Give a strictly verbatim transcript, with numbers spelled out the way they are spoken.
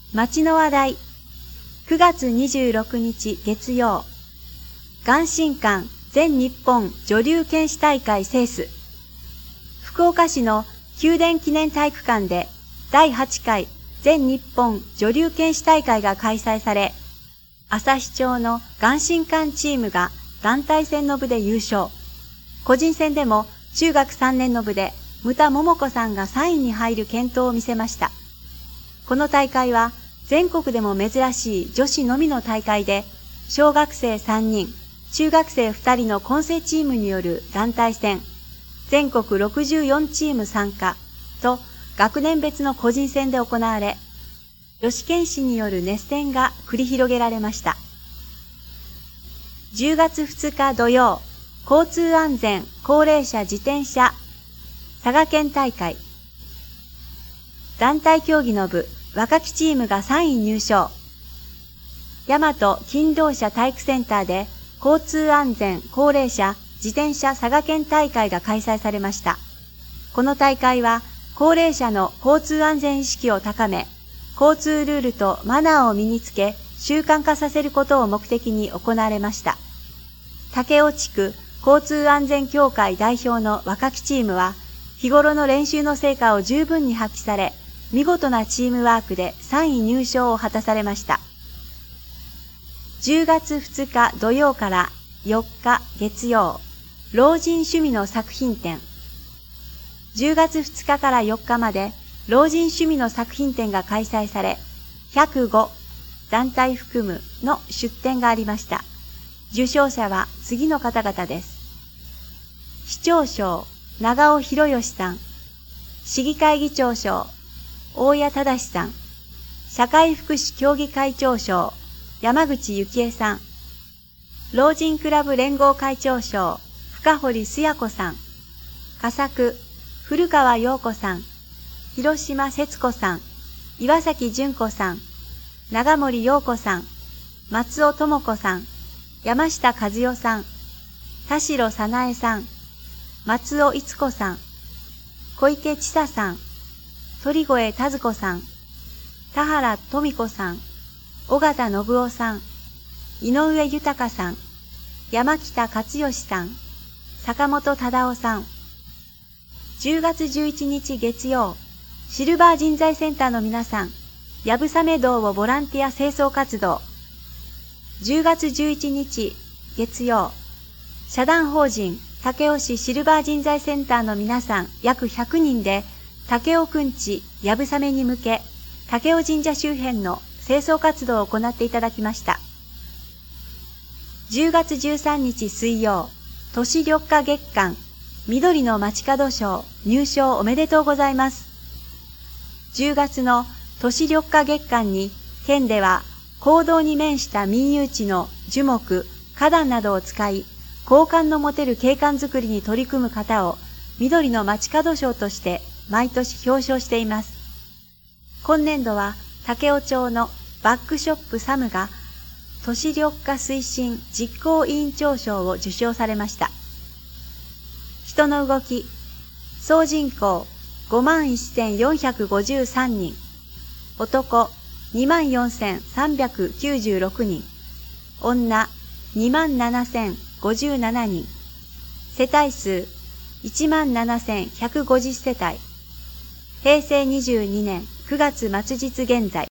町の話題。くがつにじゅうろくにち月曜。眼神館全日本女流剣士大会制す。福岡市の宮殿記念体育館でだいはちかい全日本女流剣士大会が開催され、旭町の眼神館チームが団体戦の部で優勝。個人戦でも中学さんねんの部で牟田桃子さんがさんいに入る健闘を見せました。この大会は全国でも珍しい女子のみの大会で、小学生さんにん、中学生ふたりの混成チームによる団体戦、全国ろくじゅうよんチーム参加と学年別の個人戦で行われ、女子剣士による熱戦が繰り広げられました。じゅうがつふつか土曜、交通安全高齢者自転車佐賀県大会。団体競技の部、若きチームがさんい入賞。大和勤労者体育センターで交通安全高齢者自転車佐賀県大会が開催されました。この大会は高齢者の交通安全意識を高め、交通ルールとマナーを身につけ習慣化させることを目的に行われました。武雄地区交通安全協会代表の若きチームは、日頃の練習の成果を十分に発揮され、見事なチームワークでさんい入賞を果たされました。じゅうがつふつか土曜からよっか月曜、老人趣味の作品展。じゅうがつふつかからよっかまで老人趣味の作品展が開催され、ひゃくご団体含むの出展がありました。受賞者は次の方々です。市長賞、長尾博義さん。市議会議長賞、大谷忠さん。社会福祉協議会長賞、山口幸恵さん。老人クラブ連合会長賞、深堀須也子さん。佳作、古川陽子さん。広島節子さん。岩崎純子さん。長森陽子さん。松尾智子さん。山下和代さん。田代早苗さん。松尾逸子さん。小池千佐さん。鳥越田子さん。田原富子さん。尾形信夫さん。井上豊さん。山北勝義さん。坂本忠夫さん。じゅうがつじゅういちにち月曜、シルバー人材センターの皆さん、やぶさめ道をボランティア清掃活動。じゅうがつじゅういちにち月曜、社団法人武雄市シルバー人材センターの皆さん約ひゃくにんで、武雄くんちやぶさめに向け、武雄神社周辺の清掃活動を行っていただきました。じゅうがつじゅうさんにち水曜、都市緑化月間、緑の街角賞入賞おめでとうございます。じゅうがつの都市緑化月間に、県では公道に面した民有地の樹木、花壇などを使い、好感の持てる景観づくりに取り組む方を緑の街角賞として毎年表彰しています。今年度は武雄町のバックショップサムが都市緑化推進実行委員長賞を受賞されました。人の動き、総人口ごまんせんよんひゃくごじゅうさんにん、男にまんよんせんさんびゃくきゅうじゅうろくにん、女にまんななせんごじゅうななにん、世帯数いちまんななせんひゃくごじゅっせたい、へいせいにじゅうにねんくがつ末日現在。